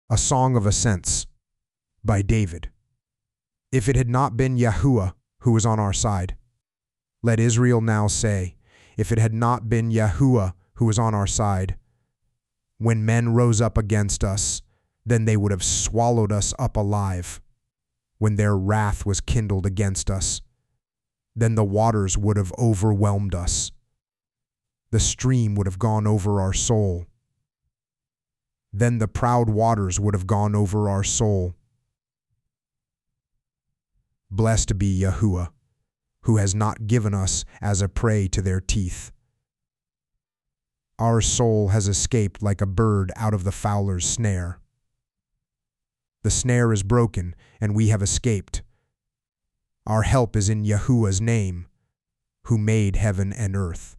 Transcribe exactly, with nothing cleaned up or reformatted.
A Song of Ascents by David. If it had not been Yahuwah who was on our side, let Israel now say, if it had not been Yahuwah who was on our side, when men rose up against us, then they would have swallowed us up alive. When their wrath was kindled against us, then the waters would have overwhelmed us. The stream would have gone over our soul. Then the proud waters would have gone over our soul. Blessed be Yahuwah, who has not given us as a prey to their teeth. Our soul has escaped like a bird out of the fowler's snare. The snare is broken, and we have escaped. Our help is in Yahuwah's name, who made heaven and earth.